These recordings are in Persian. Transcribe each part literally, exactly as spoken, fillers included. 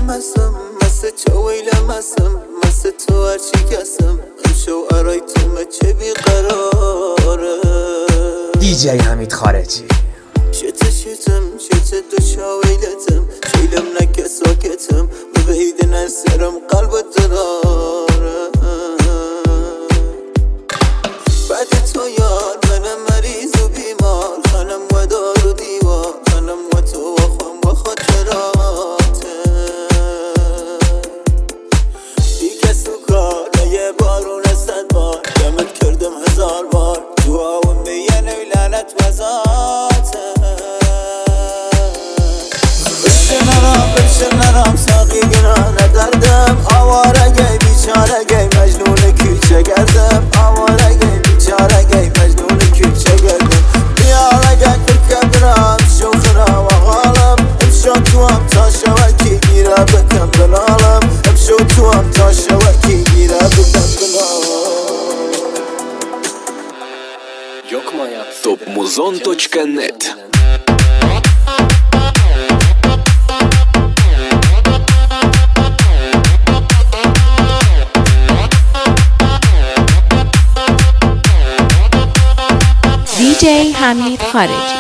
مسم مثل تو ویلمسم مثل تو هرچی کسم امشو ارای تو مچه بیقراره دی جی حمید خارجی شت شتم شت دو شاویلتم شیلم نکه ساکتم ببهید نسرم قلب دراره بعد تو یار منم مریض و بیمار خانم و دار و دیوار خانم و تو و خون با خاطراته بی کس و کار یه بارون صد بار دمت کردم هزار بار دعا و میانه و لعنت وزاته بشه نرام بشه نرام ساقی گناه ندردم آواره گی بیچاره گی مجنون کوچه گردم آواره گی بیچاره گی مجنون کوچه گردم بیاره گی کرکه برام شو خرا و غالم امشو تو هم تا شوکی گیره بکن بنالم امشو تو هم تا شوکی گیره بکن بنالم топ музон точка нет. دی جی حمید خارجی.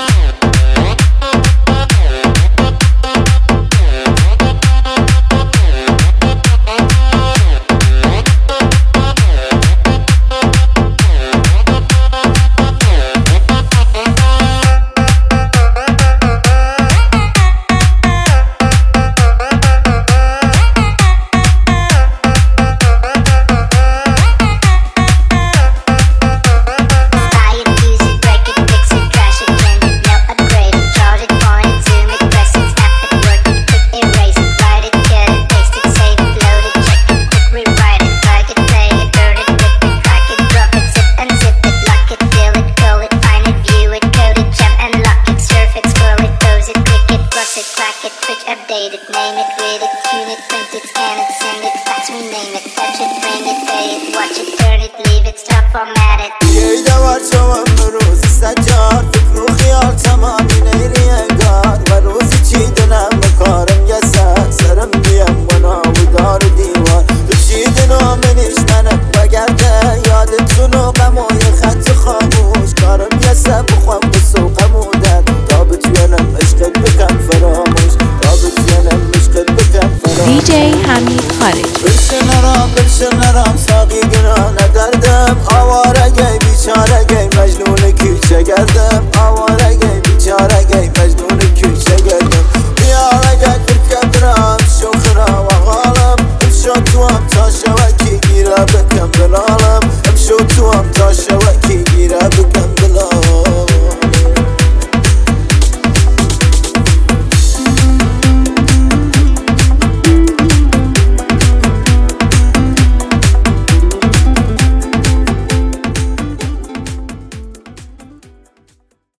Update it, name it, read it, tune it, print it, scan it, send it, fax, rename it, touch it, bring it, pay it, watch it, turn it, leave it, stop, format it. یه دوار چوام روز سجار فکر و خیال تمام